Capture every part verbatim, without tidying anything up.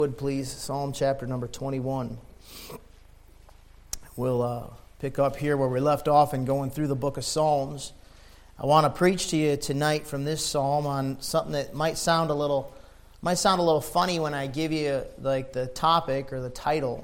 Would please, Psalm chapter number twenty-one. We'll uh, pick up here where we left off and going through the book of Psalms. I want to preach to you tonight from this psalm on something that might sound a little, might sound a little funny when I give you like the topic or the title.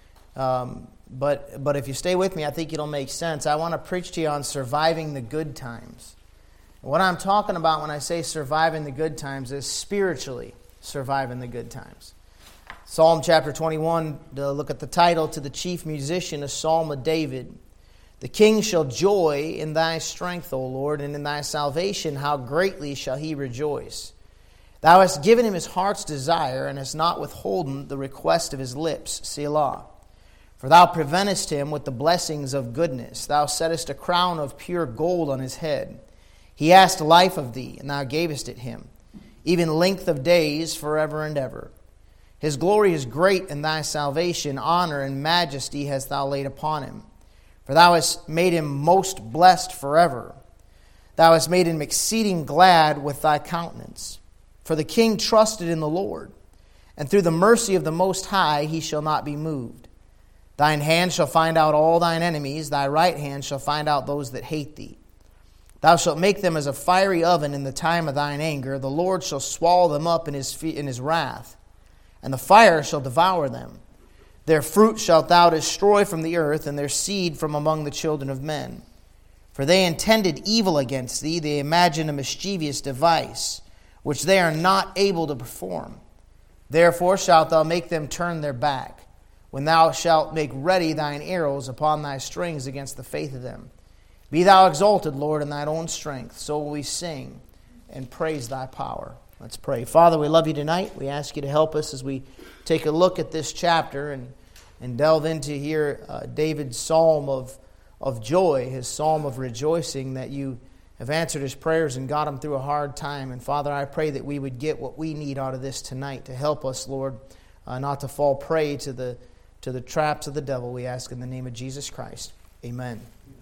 Um, but but if you stay with me, I think it'll make sense. I want to preach to you on surviving the good times. What I'm talking about when I say surviving the good times is spiritually surviving the good times. Psalm chapter twenty-one, to look at the title, to the chief musician, a psalm of David. The king shall joy in thy strength, O Lord, and in thy salvation how greatly shall he rejoice. Thou hast given him his heart's desire, and hast not withholden the request of his lips, Selah. For thou preventest him with the blessings of goodness. Thou settest a crown of pure gold on his head. He asked life of thee, and thou gavest it him, even length of days forever and ever. His glory is great in thy salvation. Honor and majesty hast thou laid upon him. For thou hast made him most blessed forever. Thou hast made him exceeding glad with thy countenance. For the king trusted in the Lord, and through the mercy of the Most High he shall not be moved. Thine hand shall find out all thine enemies. Thy right hand shall find out those that hate thee. Thou shalt make them as a fiery oven in the time of thine anger. The Lord shall swallow them up in his in his wrath, and the fire shall devour them. Their fruit shalt thou destroy from the earth, and their seed from among the children of men. For they intended evil against thee. They imagined a mischievous device, which they are not able to perform. Therefore shalt thou make them turn their back, when thou shalt make ready thine arrows upon thy strings against the faith of them. Be thou exalted, Lord, in thine own strength. So will we sing and praise thy power. Let's pray. Father, we love you tonight. We ask you to help us as we take a look at this chapter and, and delve into here uh, David's psalm of, of joy, his psalm of rejoicing, that you have answered his prayers and got him through a hard time. And Father, I pray that we would get what we need out of this tonight to help us, Lord, uh, not to fall prey to the, to the traps of the devil. We ask in the name of Jesus Christ. Amen.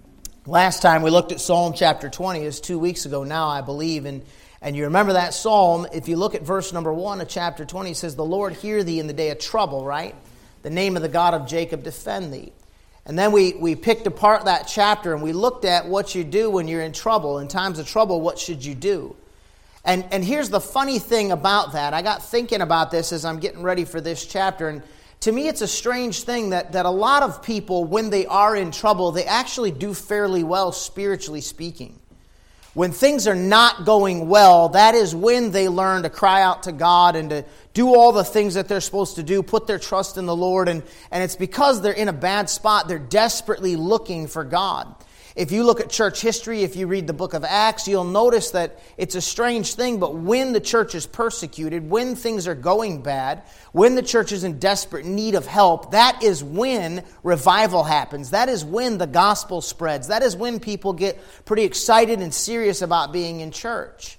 Last time we looked at Psalm chapter twenty, it was two weeks ago now, I believe, and And you remember that psalm, if you look at verse number one of chapter twenty, it says, the Lord hear thee in the day of trouble, right? The name of the God of Jacob defend thee. And then we, we picked apart that chapter and we looked at what you do when you're in trouble. In times of trouble, what should you do? And, and here's the funny thing about that. I got thinking about this as I'm getting ready for this chapter. And to me, it's a strange thing that, that a lot of people, when they are in trouble, they actually do fairly well, spiritually speaking. When things are not going well, that is when they learn to cry out to God and to do all the things that they're supposed to do, put their trust in the Lord. And, and it's because they're in a bad spot. They're desperately looking for God. If you look at church history, if you read the book of Acts, you'll notice that it's a strange thing, but when the church is persecuted, when things are going bad, when the church is in desperate need of help, that is when revival happens. That is when the gospel spreads. That is when people get pretty excited and serious about being in church.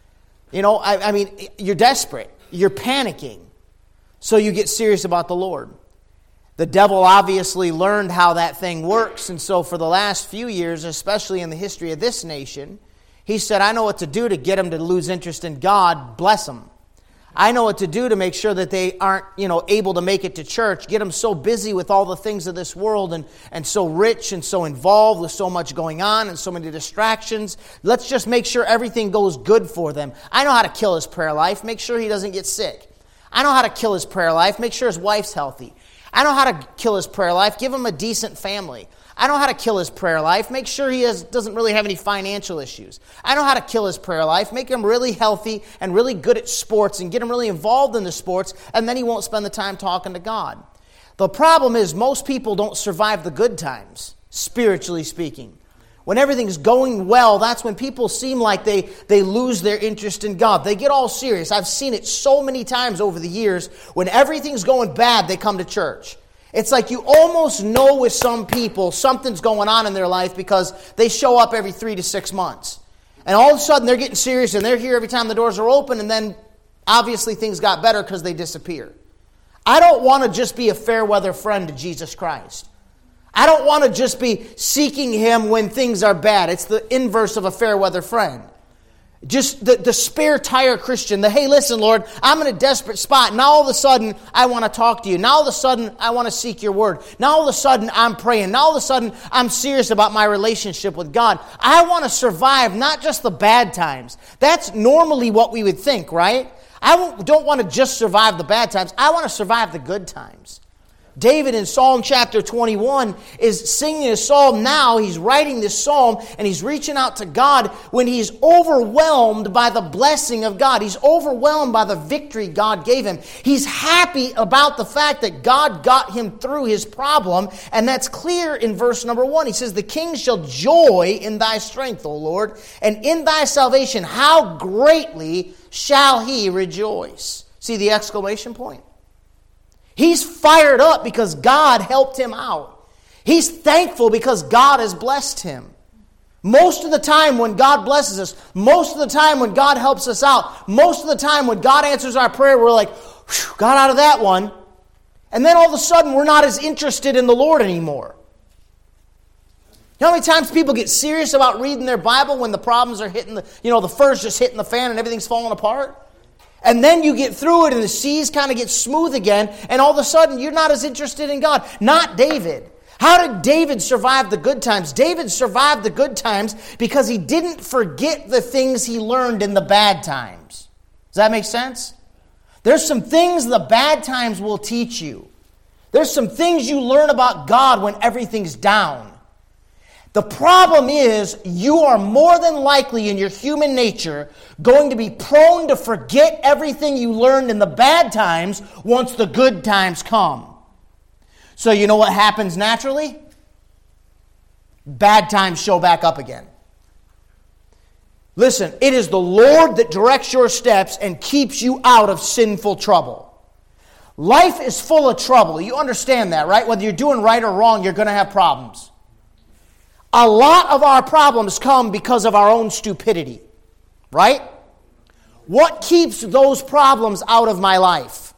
You know, I, I mean, you're desperate. You're panicking. So you get serious about the Lord. The devil obviously learned how that thing works, and so for the last few years, especially in the history of this nation, he said, I know what to do to get them to lose interest in God, bless them. I know what to do to make sure that they aren't, you know, able to make it to church, get them so busy with all the things of this world and, and so rich and so involved with so much going on and so many distractions. Let's just make sure everything goes good for them. I know how to kill his prayer life, make sure he doesn't get sick. I know how to kill his prayer life, make sure his wife's healthy. I know how to kill his prayer life. Give him a decent family. I know how to kill his prayer life. Make sure he has, doesn't really have any financial issues. I know how to kill his prayer life. Make him really healthy and really good at sports and get him really involved in the sports, and then he won't spend the time talking to God. The problem is most people don't survive the good times, spiritually speaking. When everything's going well, that's when people seem like they, they lose their interest in God. They get all serious. I've seen it so many times over the years. When everything's going bad, they come to church. It's like you almost know with some people something's going on in their life because they show up every three to six months. And all of a sudden they're getting serious and they're here every time the doors are open, and then obviously things got better because they disappear. I don't want to just be a fair weather friend to Jesus Christ. I don't want to just be seeking Him when things are bad. It's the inverse of a fair weather friend. Just the, the spare tire Christian, the, hey, listen, Lord, I'm in a desperate spot. Now all of a sudden, I want to talk to you. Now all of a sudden, I want to seek your word. Now all of a sudden, I'm praying. Now all of a sudden, I'm serious about my relationship with God. I want to survive not just the bad times. That's normally what we would think, right? I don't want to just survive the bad times. I want to survive the good times. David in Psalm chapter twenty-one is singing a psalm now. He's writing this psalm and he's reaching out to God when he's overwhelmed by the blessing of God. He's overwhelmed by the victory God gave him. He's happy about the fact that God got him through his problem, and that's clear in verse number one. He says, the king shall joy in thy strength, O Lord, and in thy salvation how greatly shall he rejoice. See the exclamation point? He's fired up because God helped him out. He's thankful because God has blessed him. Most of the time when God blesses us, most of the time when God helps us out, most of the time when God answers our prayer, we're like, got out of that one. And then all of a sudden we're not as interested in the Lord anymore. You know how many times people get serious about reading their Bible when the problems are hitting the, you know, the fur's just hitting the fan and everything's falling apart? And then you get through it and the seas kind of get smooth again, and all of a sudden you're not as interested in God. Not David. How did David survive the good times? David survived the good times because he didn't forget the things he learned in the bad times. Does that make sense? There's some things the bad times will teach you. There's some things you learn about God when everything's down. The problem is you are more than likely in your human nature going to be prone to forget everything you learned in the bad times once the good times come. So you know what happens naturally? Bad times show back up again. Listen, it is the Lord that directs your steps and keeps you out of sinful trouble. Life is full of trouble. You understand that, right? Whether you're doing right or wrong, you're going to have problems. A lot of our problems come because of our own stupidity, right? What keeps those problems out of my life?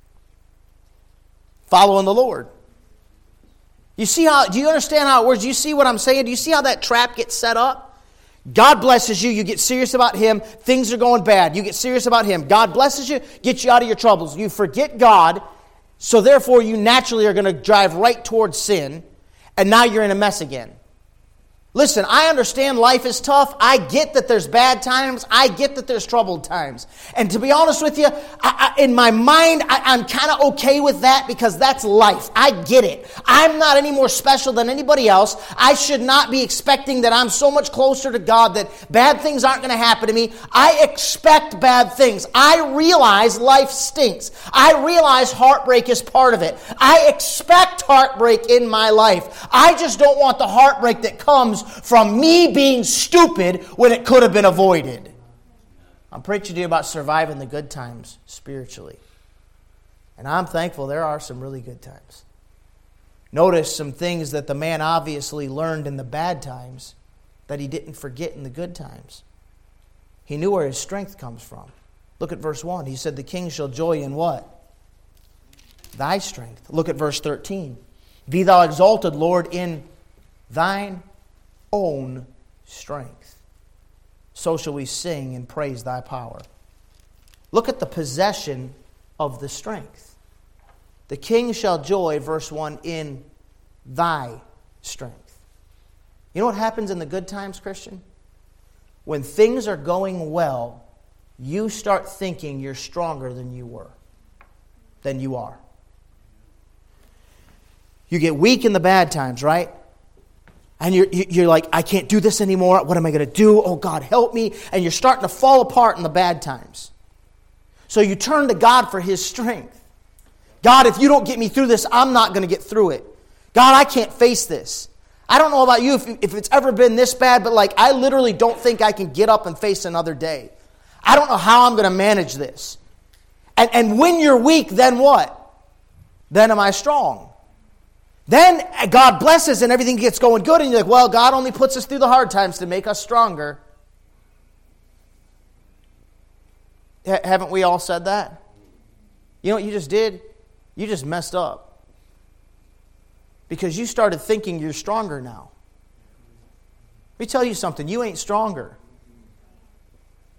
Following the Lord. You see how, do you understand how it works? Do you see what I'm saying? Do you see how that trap gets set up? God blesses you, you get serious about Him, things are going bad, you get serious about Him. God blesses you, gets you out of your troubles. You forget God, so therefore you naturally are going to drive right towards sin, and now you're in a mess again. Listen, I understand life is tough. I get that there's bad times. I get that there's troubled times. And to be honest with you, I, I, in my mind, I, I'm kind of okay with that because that's life. I get it. I'm not any more special than anybody else. I should not be expecting that I'm so much closer to God that bad things aren't going to happen to me. I expect bad things. I realize life stinks. I realize heartbreak is part of it. I expect heartbreak in my life. I just don't want the heartbreak that comes from me being stupid when it could have been avoided. I'm preaching to you about surviving the good times spiritually. And I'm thankful there are some really good times. Notice some things that the man obviously learned in the bad times that he didn't forget in the good times. He knew where his strength comes from. Look at verse one. He said, the king shall joy in what? Thy strength. Look at verse thirteen. Be thou exalted, Lord, in thine own strength. So shall we sing and praise thy power. Look at the possession of the strength. The king shall joy, verse one, in thy strength. You know what happens in the good times, Christian? When things are going well, you start thinking you're stronger than you were, than you are. You get weak in the bad times, right? And you're, you're like, I can't do this anymore. What am I going to do? Oh, God, help me. And you're starting to fall apart in the bad times. So you turn to God for His strength. God, if you don't get me through this, I'm not going to get through it. God, I can't face this. I don't know about you if, if it's ever been this bad, but like I literally don't think I can get up and face another day. I don't know how I'm going to manage this. And, and when you're weak, then what? Then am I strong? Then God blesses and everything gets going good. And you're like, well, God only puts us through the hard times to make us stronger. H- haven't we all said that? You know what you just did? You just messed up. Because you started thinking you're stronger now. Let me tell you something. You ain't stronger.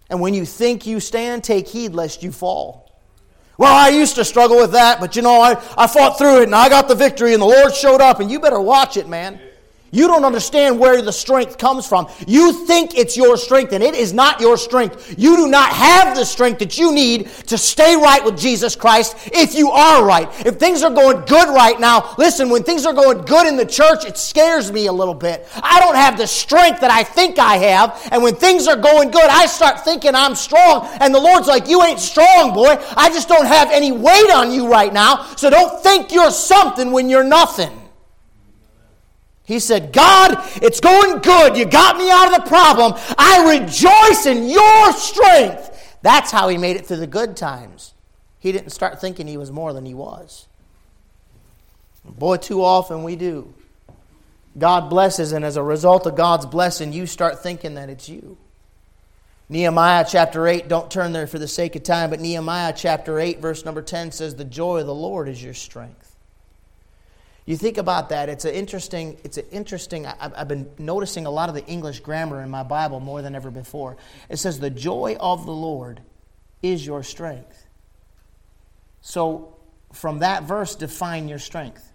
And when you think you stand, take heed lest you fall. Well, I used to struggle with that, but you know, I, I fought through it and I got the victory and the Lord showed up. And you better watch it, man. You don't understand where the strength comes from. You think it's your strength, and it is not your strength. You do not have the strength that you need to stay right with Jesus Christ if you are right. If things are going good right now, listen, when things are going good in the church, it scares me a little bit. I don't have the strength that I think I have, and when things are going good, I start thinking I'm strong, and the Lord's like, you ain't strong, boy. I just don't have any weight on you right now, so don't think you're something when you're nothing. He said, God, it's going good. You got me out of the problem. I rejoice in your strength. That's how he made it through the good times. He didn't start thinking he was more than he was. Boy, too often we do. God blesses, and as a result of God's blessing, you start thinking that it's you. Nehemiah chapter eight, don't turn there for the sake of time, but Nehemiah chapter eight, verse number ten says, the joy of the Lord is your strength. You think about that, it's an interesting, it's an interesting, I've been noticing a lot of the English grammar in my Bible more than ever before. It says, the joy of the Lord is your strength. So, from that verse, define your strength.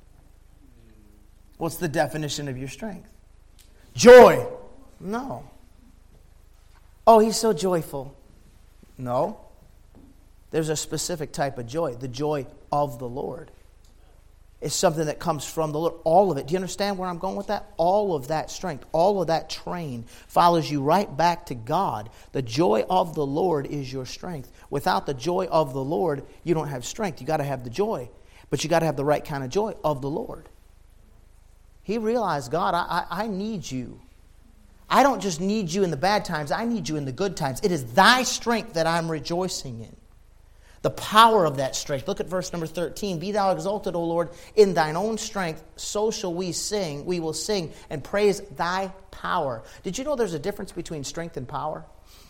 What's the definition of your strength? Joy. No. Oh, he's so joyful. No. There's a specific type of joy, the joy of the Lord. It's something that comes from the Lord. All of it. Do you understand where I'm going with that? All of that strength, all of that train follows you right back to God. The joy of the Lord is your strength. Without the joy of the Lord, you don't have strength. You got to have the joy. But you got to have the right kind of joy of the Lord. He realized, God, I, I, I need you. I don't just need you in the bad times. I need you in the good times. It is thy strength that I'm rejoicing in. The power of that strength. Look at verse number thirteen. Be thou exalted, O Lord, in thine own strength. So shall we sing. We will sing and praise thy power. Did you know there's a difference between strength and power?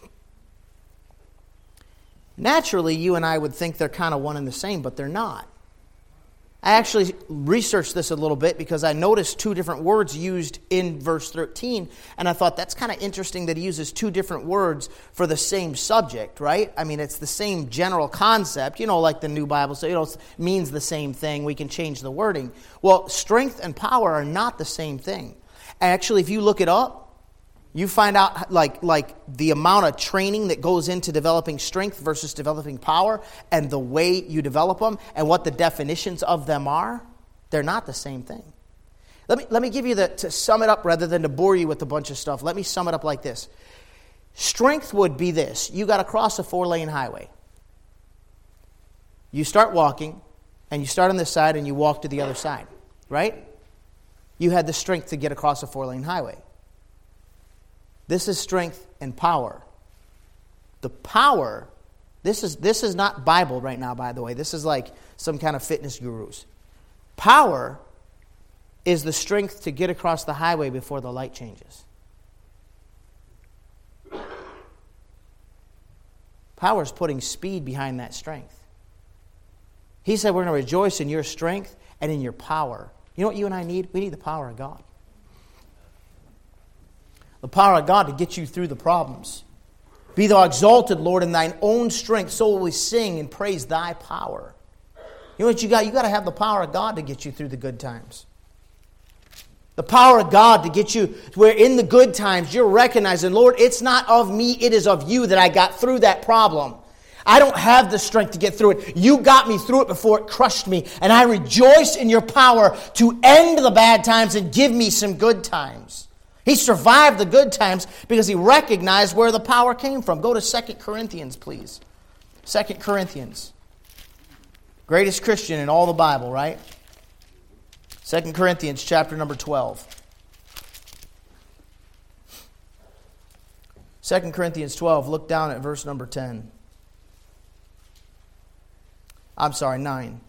Naturally, you and I would think they're kind of one and the same, but they're not. I actually researched this a little bit because I noticed two different words used in verse thirteen, and I thought that's kind of interesting that he uses two different words for the same subject, right? I mean, it's the same general concept, you know, like the New Bible says, you know, it means the same thing. We can change the wording. Well, strength and power are not the same thing. Actually, if you look it up, you find out like, like the amount of training that goes into developing strength versus developing power and the way you develop them and what the definitions of them are, they're not the same thing. Let me, let me give you the, to sum it up rather than to bore you with a bunch of stuff, let me sum it up like this. Strength would be this. You got to cross a four-lane highway. You start walking and you start on this side and you walk to the other side, right? You had the strength to get across a four-lane highway. This is strength and power. The power, this is this is not Bible right now, by the way. This is like some kind of fitness gurus. Power is the strength to get across the highway before the light changes. Power is putting speed behind that strength. He said we're going to rejoice in your strength and in your power. You know what you and I need? We need the power of God. The power of God to get you through the problems. Be thou exalted, Lord, in thine own strength. So will we sing and praise thy power. You know what you got? You got to have the power of God to get you through the good times. The power of God to get you where in the good times you're recognizing, Lord, it's not of me, it is of you that I got through that problem. I don't have the strength to get through it. You got me through it before it crushed me. And I rejoice in your power to end the bad times and give me some good times. He survived the good times because he recognized where the power came from. Go to Second Corinthians, please. Second Corinthians. Greatest Christian in all the Bible, right? Second Corinthians chapter number twelve. Second Corinthians twelve, look down at verse number ten. I'm sorry, nine.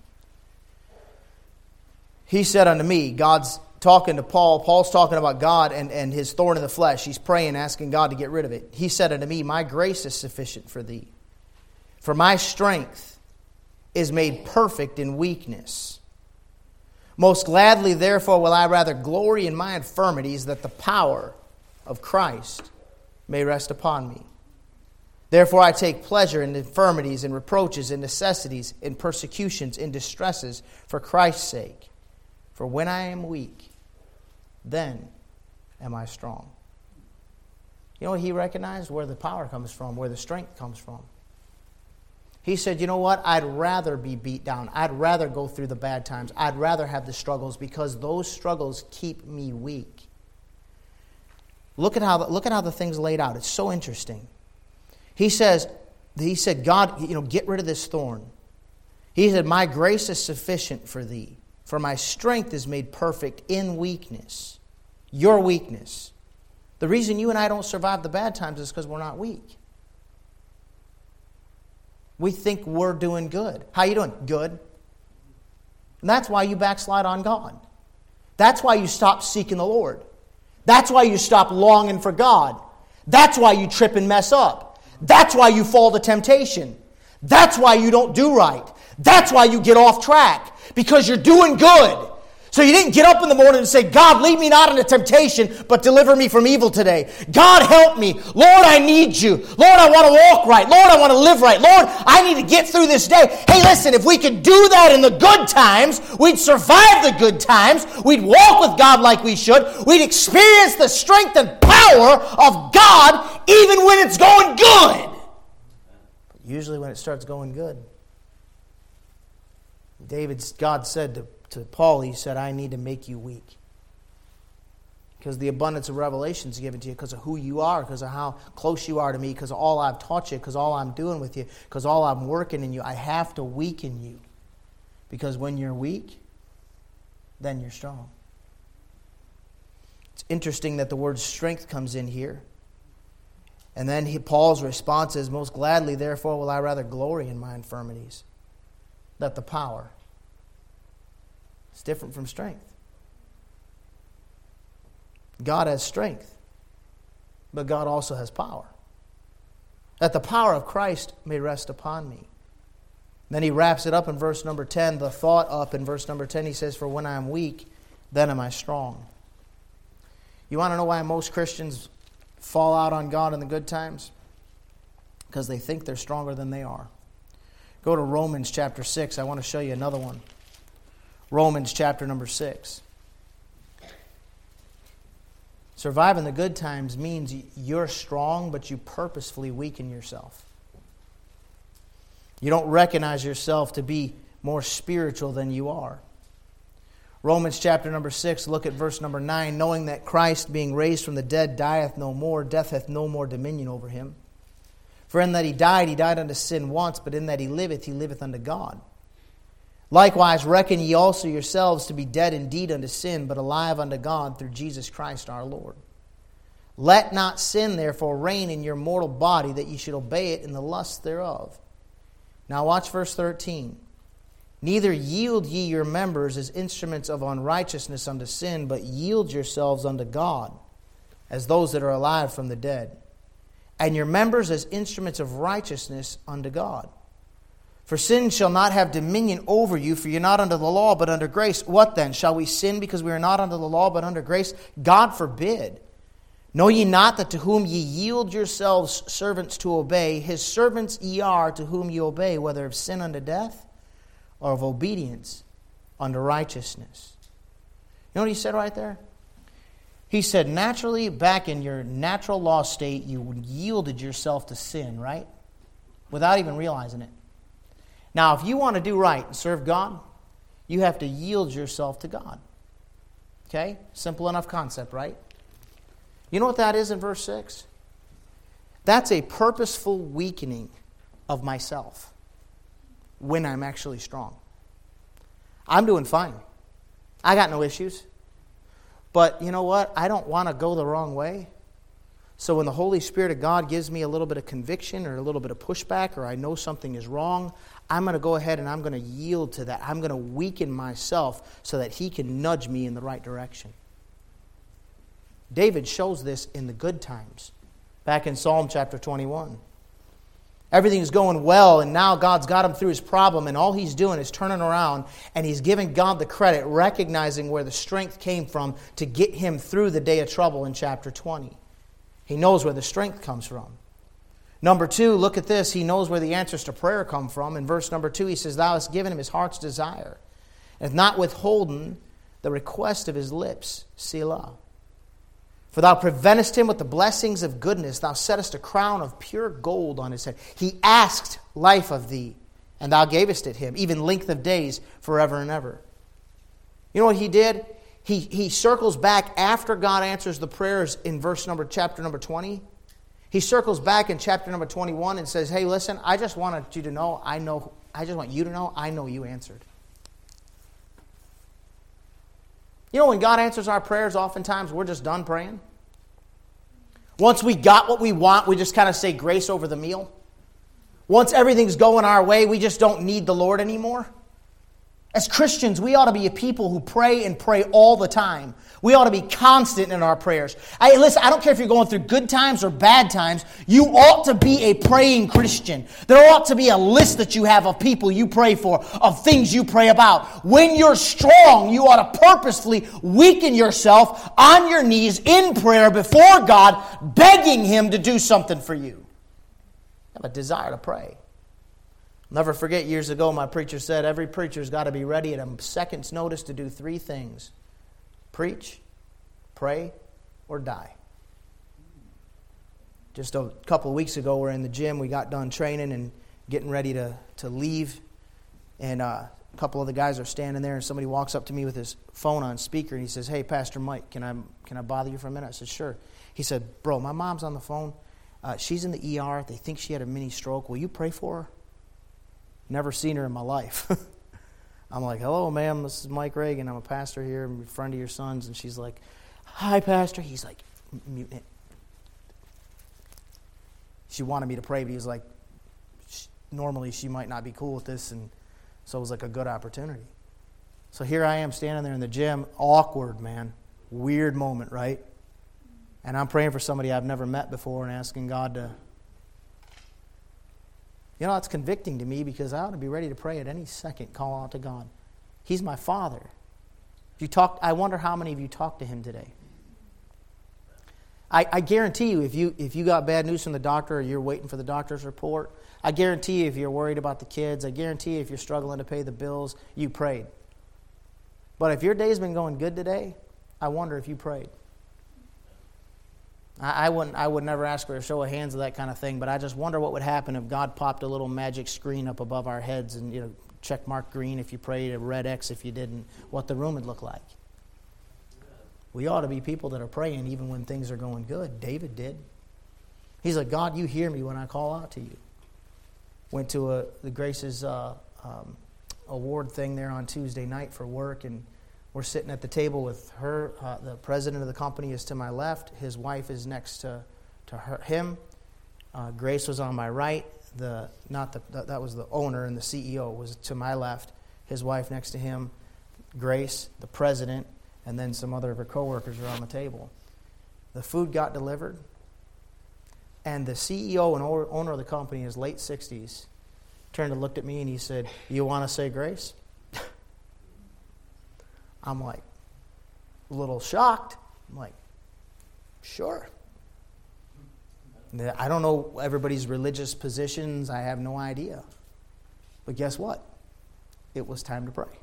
He said unto me, God's talking to Paul. Paul's talking about God and, and his thorn in the flesh. He's praying, asking God to get rid of it. He said unto me, my grace is sufficient for thee. For my strength is made perfect in weakness. Most gladly, therefore, will I rather glory in my infirmities, that the power of Christ may rest upon me. Therefore I take pleasure in infirmities, in reproaches, in necessities, in persecutions, in distresses, for Christ's sake. For when I am weak, then am I strong. You know what he recognized? Where the power comes from, where the strength comes from. He said, you know what? I'd rather be beat down. I'd rather go through the bad times. I'd rather have the struggles because those struggles keep me weak. Look at how the, look at how the thing's laid out. It's so interesting. He says, he said, God, you know, get rid of this thorn. He said, my grace is sufficient for thee, for my strength is made perfect in weakness. Your weakness. The reason you and I don't survive the bad times is because we're not weak. We think we're doing good. How you doing? Good. And that's why you backslide on God. That's why you stop seeking the Lord. That's why you stop longing for God. That's why you trip and mess up. That's why you fall to temptation. That's why you don't do right. That's why you get off track. Because you're doing good. So you didn't get up in the morning and say, God, lead me not into temptation, but deliver me from evil today. God, help me. Lord, I need you. Lord, I want to walk right. Lord, I want to live right. Lord, I need to get through this day. Hey, listen, if we could do that in the good times, we'd survive the good times. We'd walk with God like we should. We'd experience the strength and power of God even when it's going good. But usually when it starts going good. David's, God said to To Paul, he said, I need to make you weak. Because the abundance of revelation is given to you because of who you are, because of how close you are to me, because of all I've taught you, because all I'm doing with you, because all I'm working in you. I have to weaken you. Because when you're weak, then you're strong. It's interesting that the word strength comes in here. And then he, Paul's response is, most gladly, therefore, will I rather glory in my infirmities, that the power. It's different from strength. God has strength, but God also has power. That the power of Christ may rest upon me. Then he wraps it up in verse number ten, the thought up in verse number ten. He says, for when I am weak, then am I strong. You want to know why most Christians fall out on God in the good times? Because they think they're stronger than they are. Go to Romans chapter six. I want to show you another one. Romans chapter number six. Surviving the good times means you're strong, but you purposefully weaken yourself. You don't recognize yourself to be more spiritual than you are. Romans chapter number six, look at verse number nine. Knowing that Christ, being raised from the dead, dieth no more, death hath no more dominion over him. For in that he died, he died unto sin once, but in that he liveth, he liveth unto God. Likewise, reckon ye also yourselves to be dead indeed unto sin, but alive unto God through Jesus Christ our Lord. Let not sin therefore reign in your mortal body, that ye should obey it in the lust thereof. Now watch verse thirteen. Neither yield ye your members as instruments of unrighteousness unto sin, but yield yourselves unto God, as those that are alive from the dead, and your members as instruments of righteousness unto God. For sin shall not have dominion over you, for you're not under the law, but under grace. What then? Shall we sin because we are not under the law, but under grace? God forbid. Know ye not that to whom ye yield yourselves servants to obey, his servants ye are to whom ye obey, whether of sin unto death, or of obedience unto righteousness. You know what he said right there? He said, naturally, back in your natural law state, you yielded yourself to sin, right? Without even realizing it. Now, if you want to do right and serve God, you have to yield yourself to God. Okay? Simple enough concept, right? You know what that is in verse six? That's a purposeful weakening of myself when I'm actually strong. I'm doing fine. I got no issues. But you know what? I don't want to go the wrong way. So when the Holy Spirit of God gives me a little bit of conviction or a little bit of pushback, or I know something is wrong, I'm going to go ahead and I'm going to yield to that. I'm going to weaken myself so that He can nudge me in the right direction. David shows this in the good times. Back in Psalm chapter twenty-one. Everything's going well, and now God's got him through his problem, and all he's doing is turning around, and he's giving God the credit, recognizing where the strength came from to get him through the day of trouble in chapter twenty. He knows where the strength comes from. Number two, look at this. He knows where the answers to prayer come from. In verse number two, he says, Thou hast given him his heart's desire, and not withholden the request of his lips. Selah. For thou preventest him with the blessings of goodness. Thou settest a crown of pure gold on his head. He asked life of thee, and thou gavest it him, even length of days forever and ever. You know what he did? He, he circles back after God answers the prayers in verse number, chapter number twenty. He circles back in chapter number twenty-one and says, hey, listen, I just wanted you to know, I know, I just want you to know, I know you answered. You know, when God answers our prayers, oftentimes we're just done praying. Once we got what we want, we just kind of say grace over the meal. Once everything's going our way, we just don't need the Lord anymore. As Christians, we ought to be a people who pray and pray all the time. We ought to be constant in our prayers. I, listen, I don't care if you're going through good times or bad times. You ought to be a praying Christian. There ought to be a list that you have of people you pray for, of things you pray about. When you're strong, you ought to purposefully weaken yourself on your knees in prayer before God, begging Him to do something for you. Have a desire to pray. Never forget, years ago, my preacher said, every preacher's got to be ready at a second's notice to do three things. Preach, pray, or die. Just a couple of weeks ago, we're in the gym. We got done training and getting ready to, to leave. And uh, a couple of the guys are standing there, and somebody walks up to me with his phone on speaker, and he says, hey, Pastor Mike, can I, can I bother you for a minute? I said, sure. He said, bro, my mom's on the phone. Uh, she's in the E R. They think she had a mini stroke. Will you pray for her? Never seen her in my life. I'm like, hello, ma'am, this is Mike Reagan. I'm a pastor here. I'm a friend of your son's. And she's like, hi, Pastor. He's like, muting it. She wanted me to pray, but he was like, normally she might not be cool with this. And so it was like a good opportunity. So here I am standing there in the gym. Awkward, man. Weird moment, right? And I'm praying for somebody I've never met before and asking God to... You know, it's convicting to me because I ought to be ready to pray at any second, call out to God. He's my Father. You talk, I wonder how many of you talked to Him today. I, I guarantee you, if you if you got bad news from the doctor or you're waiting for the doctor's report, I guarantee you if you're worried about the kids, I guarantee you if you're struggling to pay the bills, you prayed. But if your day's been going good today, I wonder if you prayed. I wouldn't. I would never ask for a show of hands of that kind of thing, but I just wonder what would happen if God popped a little magic screen up above our heads and, you know, check mark green if you prayed, a red X if you didn't, what the room would look like. We ought to be people that are praying even when things are going good. David did. He's like, God, you hear me when I call out to you. Went to a, the Grace's uh, um, award thing there on Tuesday night for work, and we're sitting at the table with her. Uh, the president of the company is to my left. His wife is next to, to her, him. Uh, Grace was on my right. The not the, the that was the owner, and the C E O was to my left. His wife next to him. Grace, the president, and then some other of her coworkers were on the table. The food got delivered, and the C E O and owner of the company in his late sixties turned and looked at me and he said, "You want to say grace?" I'm like, a little shocked. I'm like, sure. I don't know everybody's religious positions. I have no idea. But guess what? It was time to pray.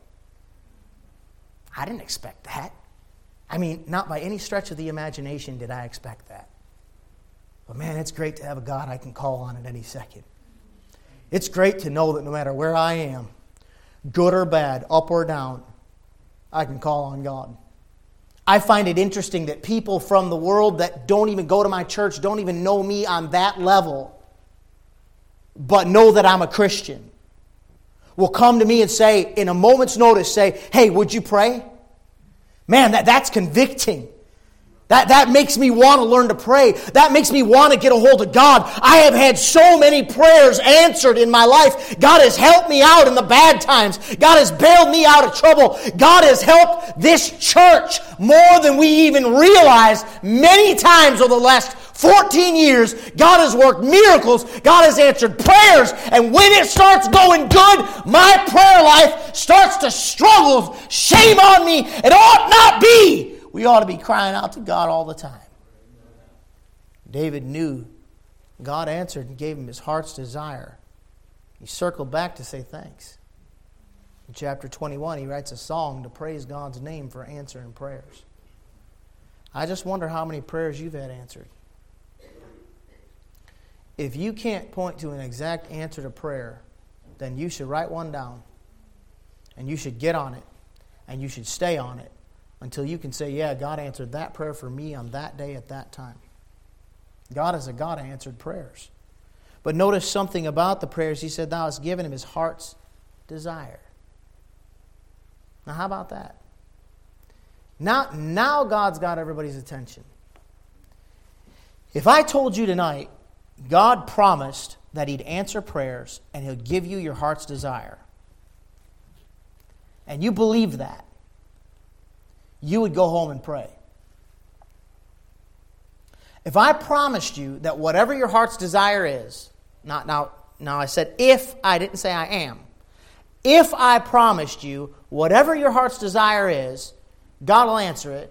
I didn't expect that. I mean, not by any stretch of the imagination did I expect that. But man, it's great to have a God I can call on at any second. It's great to know that no matter where I am, good or bad, up or down, I can call on God. I find it interesting that people from the world that don't even go to my church, don't even know me on that level, but know that I'm a Christian, will come to me and say, in a moment's notice, say, "Hey, would you pray?" Man, that, that's convicting. That, that makes me want to learn to pray. That makes me want to get a hold of God. I have had so many prayers answered in my life. God has helped me out in the bad times. God has bailed me out of trouble. God has helped this church more than we even realize. Many times over the last fourteen years, God has worked miracles. God has answered prayers. And when it starts going good, my prayer life starts to struggle. Shame on me. It ought not be. We ought to be crying out to God all the time. David knew God answered and gave him his heart's desire. He circled back to say thanks. In chapter twenty-one, he writes a song to praise God's name for answering prayers. I just wonder how many prayers you've had answered. If you can't point to an exact answer to prayer, then you should write one down. And you should get on it. And you should stay on it until you can say, yeah, God answered that prayer for me on that day at that time. God is a God of answered prayers. But notice something about the prayers. He said, thou hast given him his heart's desire. Now, how about that? Now, now God's got everybody's attention. If I told you tonight, God promised that he'd answer prayers and he'll give you your heart's desire, and you believe that, you would go home and pray. If I promised you that whatever your heart's desire is, not now, now I said if, I didn't say I am. If I promised you whatever your heart's desire is, God will answer it,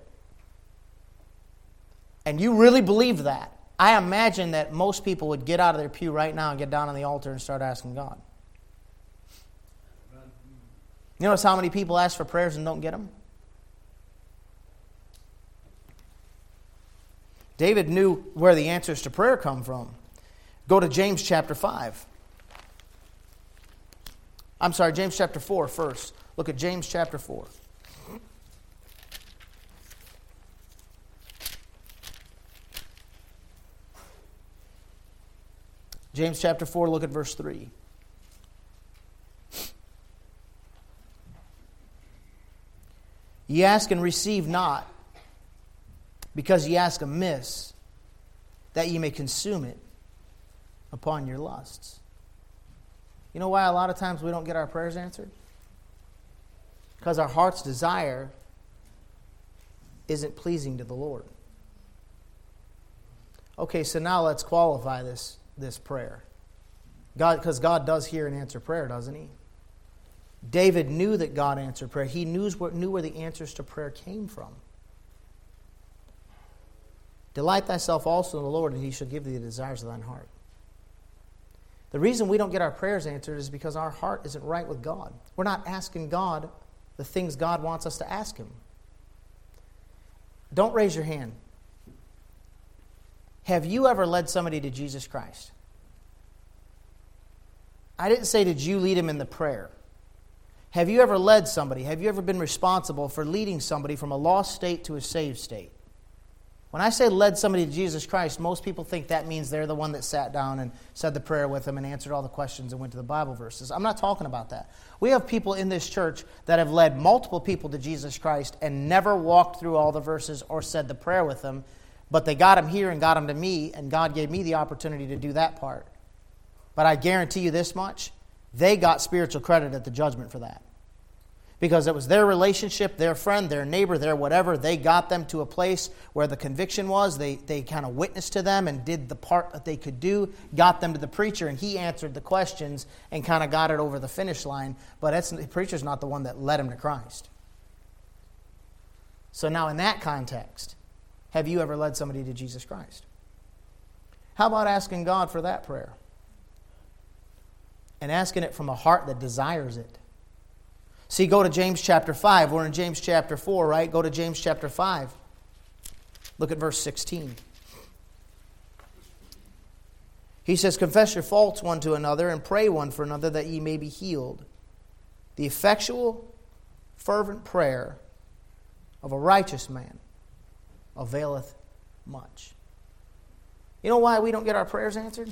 and you really believe that, I imagine that most people would get out of their pew right now and get down on the altar and start asking God. You notice how many people ask for prayers and don't get them? David knew where the answers to prayer come from. Go to James chapter five. I'm sorry, James chapter four first. Look at James chapter four. James chapter four, look at verse three. Ye ask and receive not, because ye ask amiss, that ye may consume it upon your lusts. You know why a lot of times we don't get our prayers answered? Because our heart's desire isn't pleasing to the Lord. Okay, so now let's qualify this, this prayer. God, because God does hear and answer prayer, doesn't he? David knew that God answered prayer. He knew where, knew where the answers to prayer came from. Delight thyself also in the Lord, and he shall give thee the desires of thine heart. The reason we don't get our prayers answered is because our heart isn't right with God. We're not asking God the things God wants us to ask him. Don't raise your hand. Have you ever led somebody to Jesus Christ? I didn't say did you lead him in the prayer. Have you ever led somebody? Have you ever been responsible for leading somebody from a lost state to a saved state? When I say led somebody to Jesus Christ, most people think that means they're the one that sat down and said the prayer with them and answered all the questions and went to the Bible verses. I'm not talking about that. We have people in this church that have led multiple people to Jesus Christ and never walked through all the verses or said the prayer with them, but they got them here and got them to me, and God gave me the opportunity to do that part. But I guarantee you this much, they got spiritual credit at the judgment for that. Because it was their relationship, their friend, their neighbor, their whatever. They got them to a place where the conviction was. They they kind of witnessed to them and did the part that they could do. Got them to the preacher, and he answered the questions and kind of got it over the finish line. But that's, the preacher's not the one that led him to Christ. So now in that context, have you ever led somebody to Jesus Christ? How about asking God for that prayer? And asking it from a heart that desires it. See, go to James chapter five. We're in James chapter four, right? Go to James chapter five. Look at verse sixteen. He says, confess your faults one to another and pray one for another that ye may be healed. The effectual, fervent prayer of a righteous man availeth much. You know why we don't get our prayers answered?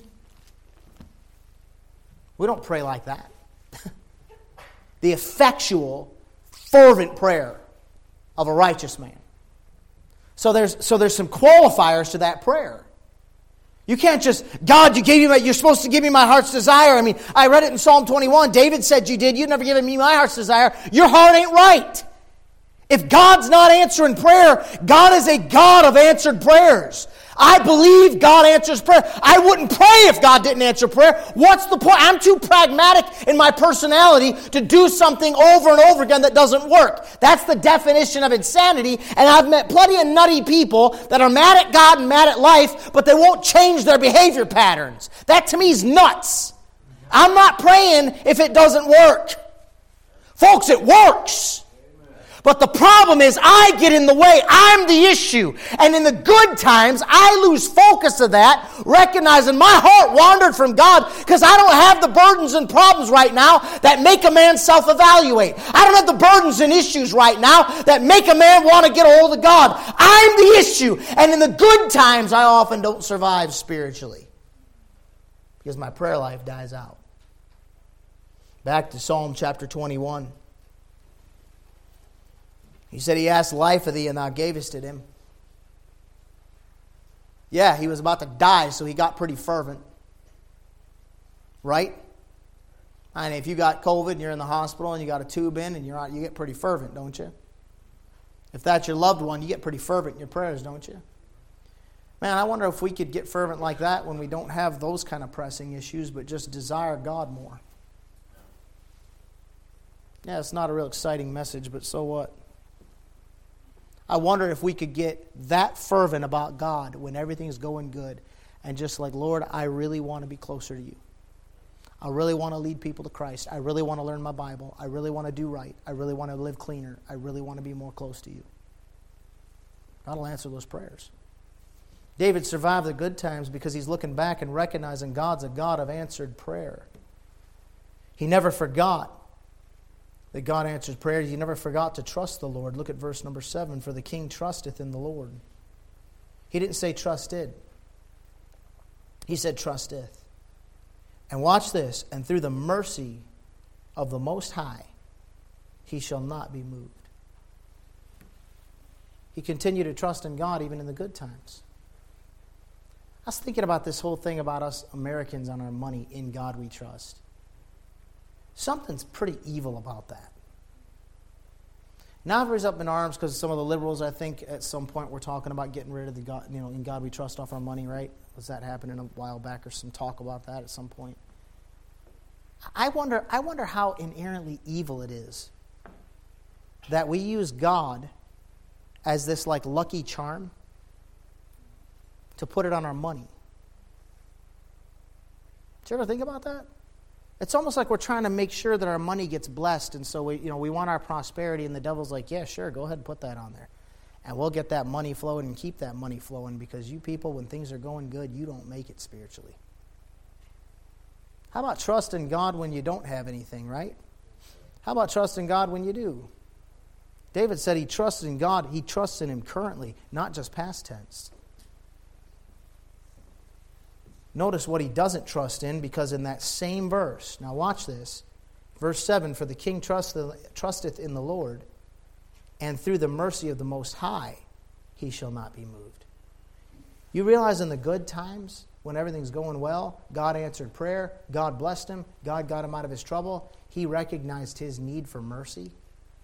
We don't pray like that. The effectual, fervent prayer of a righteous man. So there's so there's some qualifiers to that prayer. You can't just, God, you gave me my, you're supposed to give me my heart's desire. I mean, I read it in Psalm twenty-one. David said you did. You've never given me my heart's desire. Your heart ain't right. If God's not answering prayer, God is a God of answered prayers. I believe God answers prayer. I wouldn't pray if God didn't answer prayer. What's the point? I'm too pragmatic in my personality to do something over and over again that doesn't work. That's the definition of insanity. And I've met plenty of nutty people that are mad at God and mad at life, but they won't change their behavior patterns. That to me is nuts. I'm not praying if it doesn't work. Folks, it works. But the problem is I get in the way. I'm the issue. And in the good times, I lose focus of that, recognizing my heart wandered from God because I don't have the burdens and problems right now that make a man self-evaluate. I don't have the burdens and issues right now that make a man want to get a hold of God. I'm the issue. And in the good times, I often don't survive spiritually because my prayer life dies out. Back to Psalm chapter twenty-one. He said, he asked life of thee, and thou gavest it him. Yeah, he was about to die, so he got pretty fervent. Right? And if you got COVID and you're in the hospital and you got a tube in and you're out, you get pretty fervent, don't you? If that's your loved one, you get pretty fervent in your prayers, don't you? Man, I wonder if we could get fervent like that when we don't have those kind of pressing issues, but just desire God more. Yeah, it's not a real exciting message, but so what? I wonder if we could get that fervent about God when everything's going good and just like, Lord, I really want to be closer to you. I really want to lead people to Christ. I really want to learn my Bible. I really want to do right. I really want to live cleaner. I really want to be more close to you. God will answer those prayers. David survived the good times because he's looking back and recognizing God's a God of answered prayer. He never forgot that God answers prayers. He never forgot to trust the Lord. Look at verse number seven. For the king trusteth in the Lord. He didn't say trusted. He said trusteth. And watch this. And through the mercy of the Most High, he shall not be moved. He continued to trust in God even in the good times. I was thinking about this whole thing about us Americans on our money. In God we trust. Something's pretty evil about that. Now everybody's up in arms because some of the liberals, I think, at some point were talking about getting rid of the God, you know, in God we trust off our money, right? Was that happening a while back or some talk about that at some point? I wonder, I wonder how inherently evil it is that we use God as this like lucky charm to put it on our money. Did you ever think about that? It's almost like we're trying to make sure that our money gets blessed, and so we, you know, we want our prosperity, and the devil's like, yeah, sure, go ahead and put that on there. And we'll get that money flowing and keep that money flowing because you people, when things are going good, you don't make it spiritually. How about trusting God when you don't have anything, right? How about trusting God when you do? David said he trusted in God. He trusts in him currently, not just past tense. Notice what he doesn't trust in, because in that same verse, now watch this, verse seven, for the king trusteth in the Lord, and through the mercy of the Most High he shall not be moved. You realize in the good times, when everything's going well, God answered prayer, God blessed him, God got him out of his trouble, he recognized his need for mercy.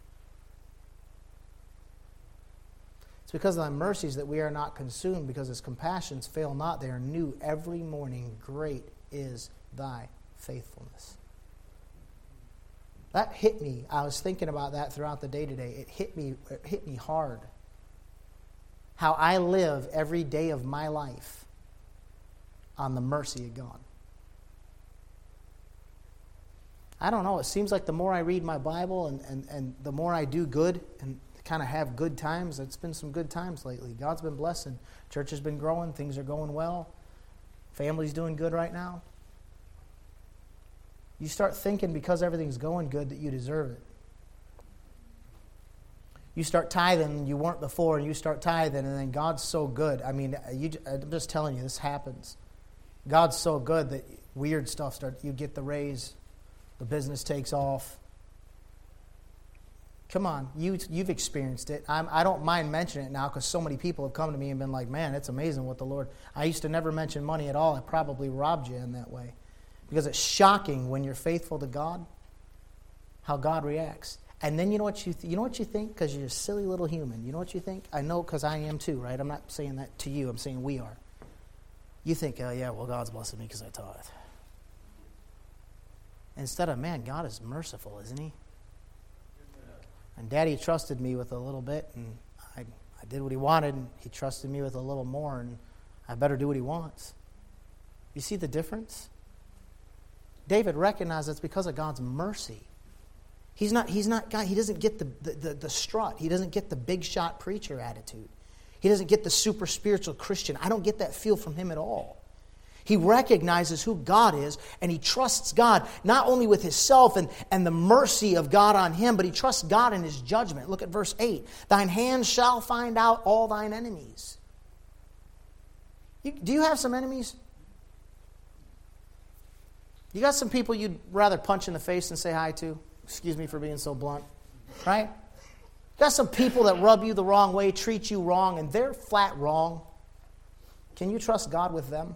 It's because of thy mercies that we are not consumed, because his compassions fail not. They are new every morning. Great is thy faithfulness. That hit me. I was thinking about that throughout the day today. It hit me, it hit me hard. How I live every day of my life on the mercy of God. I don't know. It seems like the more I read my Bible and, and, and the more I do good and kind of have good times. It's been some good times lately. God's been blessing. Church has been growing. Things are going well. Family's doing good right now. You start thinking because everything's going good that you deserve it. You start tithing you weren't before, and you start tithing, and then God's so good. I mean, you, I'm just telling you, this happens. God's so good that weird stuff starts. You get the raise, the business takes off. Come on, you, you've experienced it. I'm, I don't mind mentioning it now because so many people have come to me and been like, man, it's amazing what the Lord... I used to never mention money at all. I probably robbed you in that way. Because it's shocking when you're faithful to God, how God reacts. And then you know what you th- you know what you think? Because you're a silly little human. You know what you think? I know because I am too, right? I'm not saying that to you. I'm saying we are. you think, oh yeah, well, God's blessing me because I tithe. Instead of, man, God is merciful, isn't he? And Daddy trusted me with a little bit, and I, I did what he wanted, and he trusted me with a little more, and I better do what he wants. You see the difference? David recognized it's because of God's mercy. He's not, he's not God, he doesn't get the, the, the, the strut. He doesn't get the big shot preacher attitude. He doesn't get the super spiritual Christian. I don't get that feel from him at all. He recognizes who God is, and he trusts God not only with himself and, and the mercy of God on him, but he trusts God in his judgment. Look at verse eight. Thine hands shall find out all thine enemies. You, do you have some enemies? You got some people you'd rather punch in the face and say hi to? Excuse me for being so blunt. Right? You got some people that rub you the wrong way, treat you wrong, and they're flat wrong. Can you trust God with them?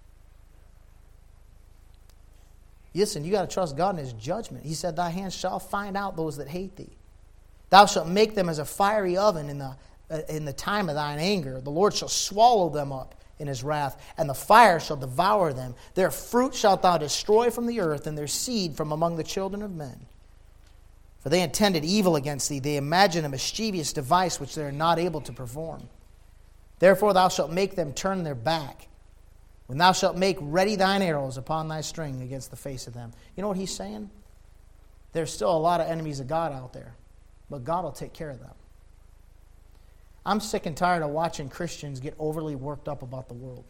Listen, you got to trust God in his judgment. He said, thy hands shall find out those that hate thee. Thou shalt make them as a fiery oven in the, uh, in the time of thine anger. The Lord shall swallow them up in his wrath, and the fire shall devour them. Their fruit shalt thou destroy from the earth, and their seed from among the children of men. For they intended evil against thee. They imagined a mischievous device which they are not able to perform. Therefore thou shalt make them turn their back, when thou shalt make ready thine arrows upon thy string against the face of them. You know what he's saying? There's still a lot of enemies of God out there, but God will take care of them. I'm sick and tired of watching Christians get overly worked up about the world.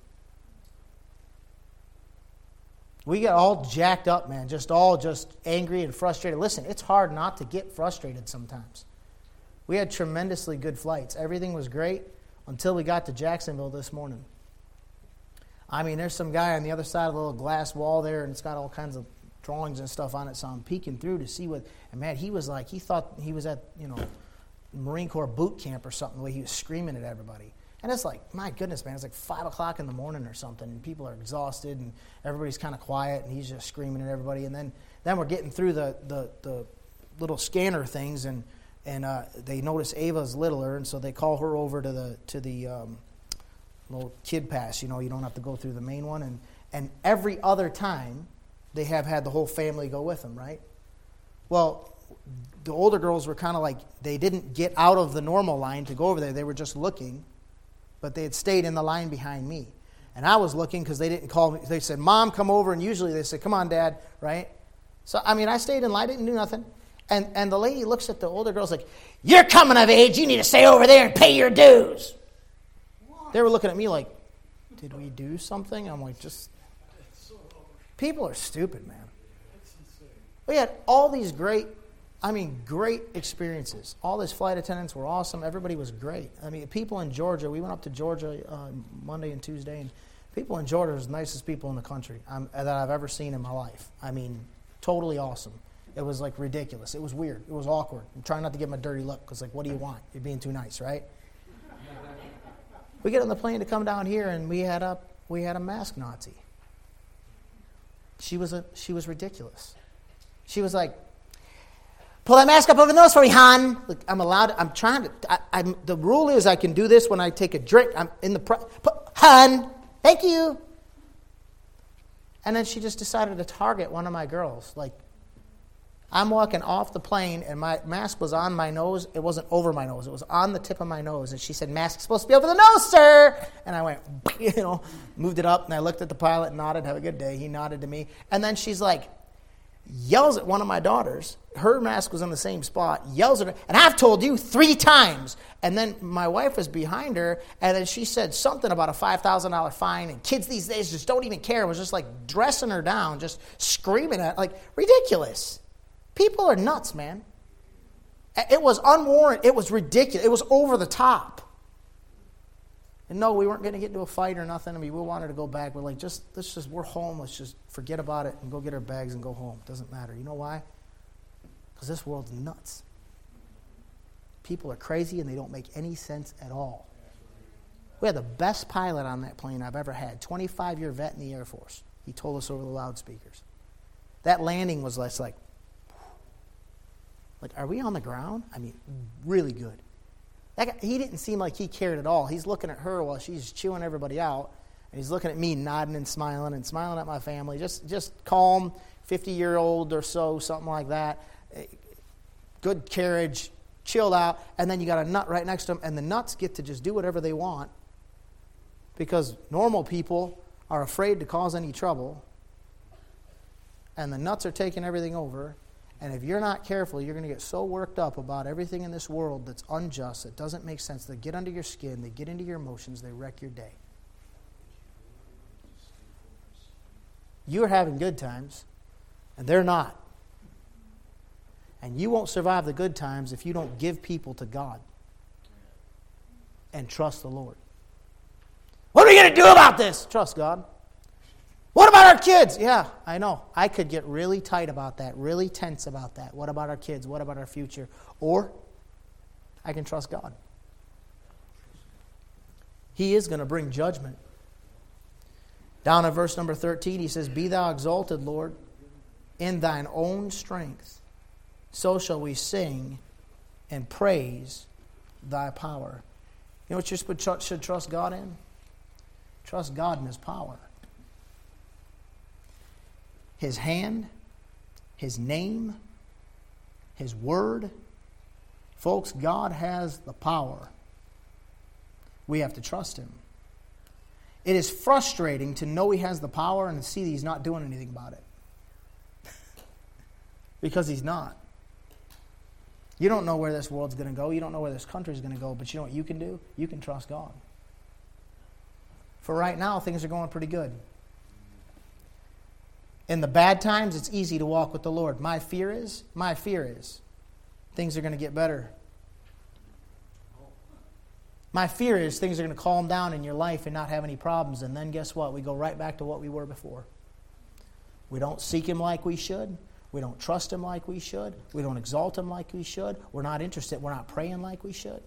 We get all jacked up, man, just all just angry and frustrated. Listen, it's hard not to get frustrated sometimes. We had tremendously good flights. Everything was great until we got to Jacksonville this morning. I mean, there's some guy on the other side of the little glass wall there, and it's got all kinds of drawings and stuff on it, so I'm peeking through to see what, and man, he was like, he thought he was at, you know, Marine Corps boot camp or something, the way he was screaming at everybody. And it's like, my goodness, man, it's like five o'clock in the morning or something, and people are exhausted, and everybody's kind of quiet, and he's just screaming at everybody. And then, then we're getting through the, the, the little scanner things, and and uh, they notice Ava's littler, and so they call her over to the to the um, little kid pass. You know, you don't have to go through the main one. And and every other time, they have had the whole family go with them, right? Well, the older girls were kind of like, they didn't get out of the normal line to go over there. They were just looking, but they had stayed in the line behind me. And I was looking because they didn't call me. They said, Mom, come over. And usually they said, come on, Dad, right? So, I mean, I stayed in line, didn't do nothing. And and the lady looks at the older girls like, you're coming of age. You need to stay over there and pay your dues. They were looking at me like, did we do something? I'm like, just, people are stupid, man. We had all these great, I mean, great experiences. All these flight attendants were awesome. Everybody was great. I mean, people in Georgia, we went up to Georgia uh, Monday and Tuesday, and people in Georgia are the nicest people in the country um, that I've ever seen in my life. I mean, totally awesome. It was like ridiculous. It was weird. It was awkward. I'm trying not to give them a dirty look because, like, what do you want? You're being too nice, right? We get on the plane to come down here, and we had a we had a mask Nazi. She was a she was ridiculous. She was like, pull that mask up over the nose for me, hon. Look, I'm allowed. I'm trying to. I, I'm, the rule is I can do this when I take a drink. I'm in the pre- hon. Thank you. And then she just decided to target one of my girls. Like, I'm walking off the plane, and my mask was on my nose. It wasn't over my nose. It was on the tip of my nose. And she said, mask's supposed to be over the nose, sir. And I went, you know, moved it up, and I looked at the pilot, nodded, have a good day. He nodded to me. And then she's like, yells at one of my daughters. Her mask was in the same spot. Yells at her. And I've told you three times. And then my wife was behind her, and then she said something about a five thousand dollars fine. And kids these days just don't even care. It was just like dressing her down, just screaming at her. Like, ridiculous. People are nuts, man. It was unwarranted. It was ridiculous. It was over the top. And no, we weren't going to get into a fight or nothing. I mean, we wanted to go back. We're like, just, let's just, we're home. Let's just forget about it and go get our bags and go home. It doesn't matter. You know why? Because this world's nuts. People are crazy and they don't make any sense at all. We had the best pilot on that plane I've ever had. twenty-five-year vet in the Air Force. He told us over the loudspeakers. That landing was less like, like, are we on the ground? I mean, really good. That guy, he didn't seem like he cared at all. He's looking at her while she's chewing everybody out. And he's looking at me, nodding and smiling and smiling at my family. Just, just calm, fifty-year-old or so, something like that. Good carriage, chilled out. And then you got a nut right next to him. And the nuts get to just do whatever they want. Because normal people are afraid to cause any trouble. And the nuts are taking everything over. And if you're not careful, you're going to get so worked up about everything in this world that's unjust, that doesn't make sense. They get under your skin, they get into your emotions, they wreck your day. You're having good times, and they're not. And you won't survive the good times if you don't give people to God and trust the Lord. What are we going to do about this? Trust God. What about our kids? Yeah, I know. I could get really tight about that, really tense about that. What about our kids? What about our future? Or I can trust God. He is going to bring judgment. Down at verse number thirteen, he says, Be thou exalted, Lord, in thine own strength. So shall we sing and praise thy power. You know what you should trust God in? Trust God in His power. His hand, His name, His word. Folks, God has the power. We have to trust Him. It is frustrating to know He has the power and to see that He's not doing anything about it. Because He's not. You don't know where this world's going to go. You don't know where this country's going to go. But you know what you can do? You can trust God. For right now, things are going pretty good. In the bad times, it's easy to walk with the Lord. My fear is, my fear is, things are going to get better. My fear is things are going to calm down in your life and not have any problems. And then guess what? We go right back to what we were before. We don't seek Him like we should. We don't trust Him like we should. We don't exalt Him like we should. We're not interested. We're not praying like we should.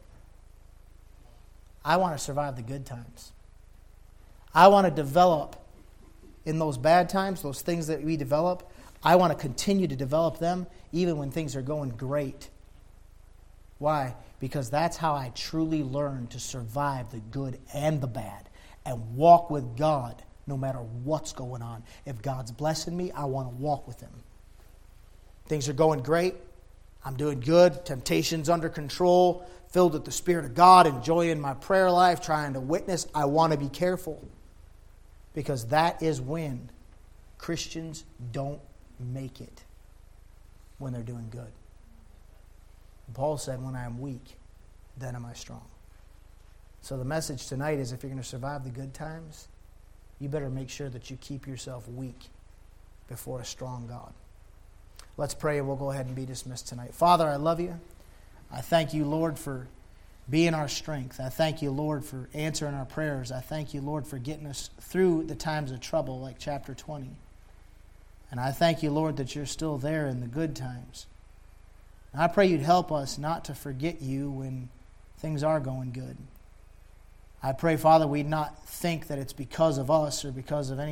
I want to survive the good times. I want to develop in those bad times, those things that we develop. I want to continue to develop them even when things are going great. Why? Because that's how I truly learn to survive the good and the bad and walk with God no matter what's going on. If God's blessing me, I want to walk with Him. Things are going great. I'm doing good. Temptation's under control. Filled with the Spirit of God. Enjoying my prayer life. Trying to witness. I want to be careful. Because that is when Christians don't make it. When they're doing good. Paul said, when I am weak, then am I strong. So the message tonight is, if you're going to survive the good times, you better make sure that you keep yourself weak before a strong God. Let's pray and we'll go ahead and be dismissed tonight. Father, I love You. I thank You, Lord, for being our strength. I thank You, Lord, for answering our prayers. I thank You, Lord, for getting us through the times of trouble like chapter twenty. And I thank You, Lord, that You're still there in the good times. And I pray You'd help us not to forget You when things are going good. I pray, Father, we'd not think that it's because of us or because of any